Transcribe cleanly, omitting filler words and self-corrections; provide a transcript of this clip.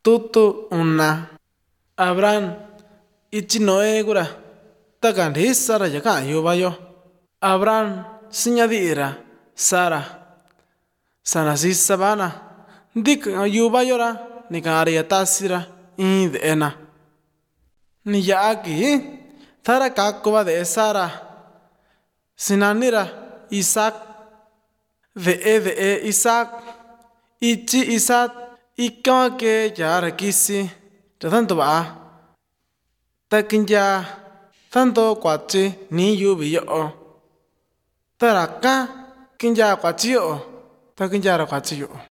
tutu una Abraham ichi Noé gura takan Sara yaka yubayo Abraham siñadira Sara si sabana dik yubayora nikari atasira indena ni yaki thara kakuba de Sara sinanira Isaac de Isaac ichi Isaac ika ke yara kisi tanto ba takinya tanto kwachi ni yubiyo taraka kinya kwachi takinya kwachi yo